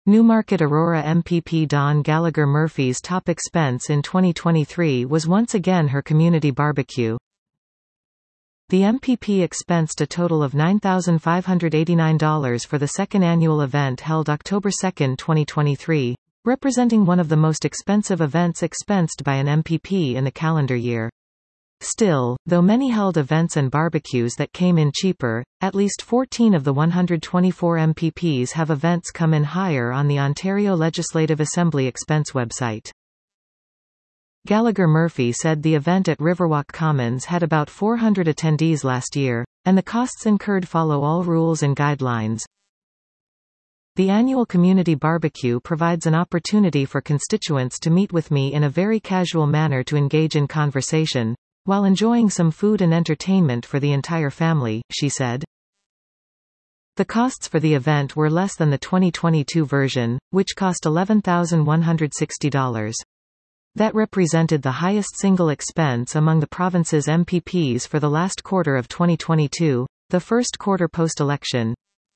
Newmarket Aurora MPP Dawn Gallagher Murphy's top expense in 2023 was once again her community barbecue. The MPP expensed a total of $9,589 for the second annual event held October 2, 2023, representing one of the most expensive events expensed by an MPP in the calendar year. Still, though many held events and barbecues that came in cheaper, at least 14 of the 124 MPPs have events come in higher on the Ontario Legislative Assembly expense website. Gallagher Murphy said the event at Riverwalk Commons had about 400 attendees last year, and the costs incurred follow all rules and guidelines. The annual community barbecue provides an opportunity for constituents to meet with me in a very casual manner to engage in conversation, while enjoying some food and entertainment for the entire family, she said. The costs for the event were less than the 2022 version, which cost $11,160. That represented the highest single expense among the province's MPPs for the last quarter of 2022, the first quarter post-election.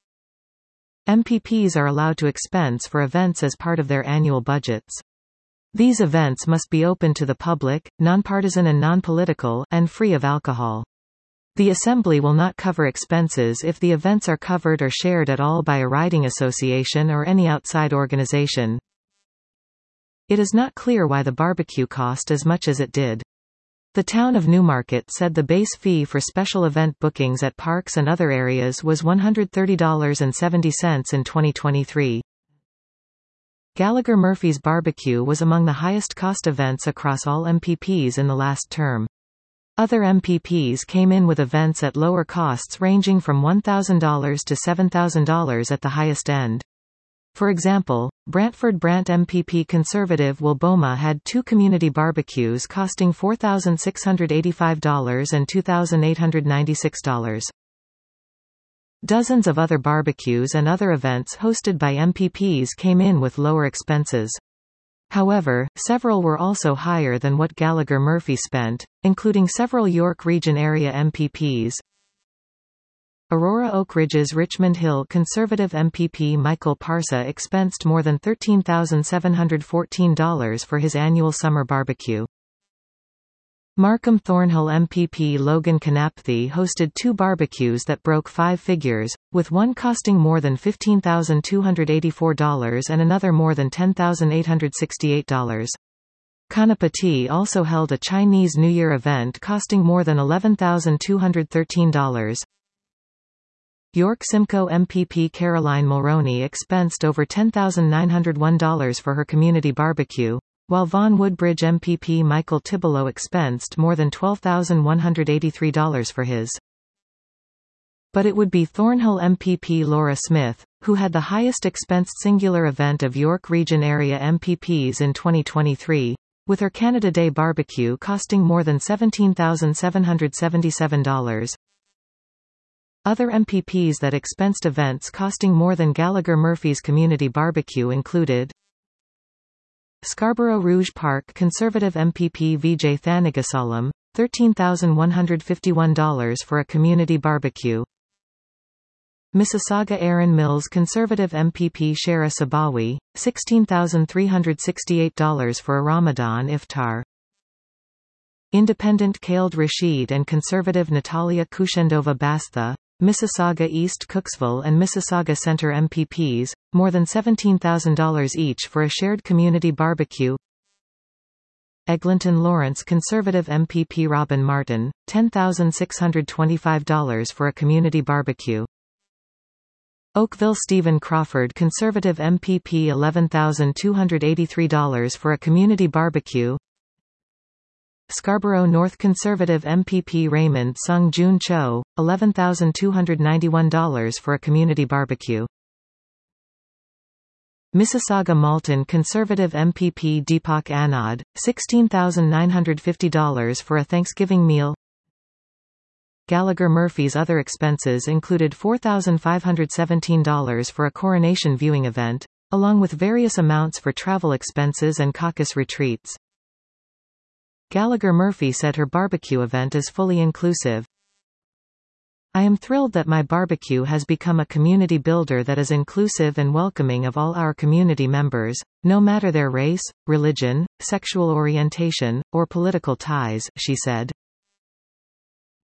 MPPs are allowed to expense for events as part of their annual budgets. These events must be open to the public, nonpartisan and non-political, and free of alcohol. The Assembly will not cover expenses if the events are covered or shared at all by a riding association or any outside organization. It is not clear why the barbecue cost as much as it did. The town of Newmarket said the base fee for special event bookings at parks and other areas was $130.70 in 2023. Gallagher Murphy's barbecue was among the highest cost events across all MPPs in the last term. Other MPPs came in with events at lower costs ranging from $1,000 to $7,000 at the highest end. For example, Brantford Brant MPP Conservative Wilboma had two community barbecues costing $4,685 and $2,896. Dozens of other barbecues and other events hosted by MPPs came in with lower expenses. However, several were also higher than what Gallagher Murphy spent, including several York Region area MPPs. Aurora Oak Ridge's Richmond Hill Conservative MPP Michael Parsa expensed more than $13,714 for his annual summer barbecue. Markham Thornhill MPP Logan Kanapthy hosted two barbecues that broke five figures, with one costing more than $15,284 and another more than $10,868. Kanapati also held a Chinese New Year event costing more than $11,213. York Simcoe MPP Caroline Mulroney expensed over $10,901 for her community barbecue, while Vaughan Woodbridge MPP Michael Tibelow expensed more than $12,183 for his. But it would be Thornhill MPP Laura Smith, who had the highest expensed singular event of York Region area MPPs in 2023, with her Canada Day barbecue costing more than $17,777. Other MPPs that expensed events costing more than Gallagher Murphy's community barbecue included Scarborough Rouge Park Conservative MPP Vijay Thanigasalam, $13,151 for a community barbecue. Mississauga Erin Mills Conservative MPP Shara Sabawi, $16,368 for a Ramadan iftar. Independent Khaled Rashid and Conservative Natalia Kushendova Bastha, Mississauga East Cooksville and Mississauga Centre MPPs, more than $17,000 each for a shared community barbecue. Eglinton Lawrence Conservative MPP Robin Martin, $10,625 for a community barbecue. Oakville Stephen Crawford Conservative MPP $11,283 for a community barbecue. Scarborough North Conservative MPP Raymond Sung Jun Cho, $11,291 for a community barbecue. Mississauga Malton Conservative MPP Deepak Anand, $16,950 for a Thanksgiving meal. Gallagher Murphy's other expenses included $4,517 for a coronation viewing event, along with various amounts for travel expenses and caucus retreats. Gallagher Murphy said her barbecue event is fully inclusive. I am thrilled that my barbecue has become a community builder that is inclusive and welcoming of all our community members, no matter their race, religion, sexual orientation, or political ties, she said.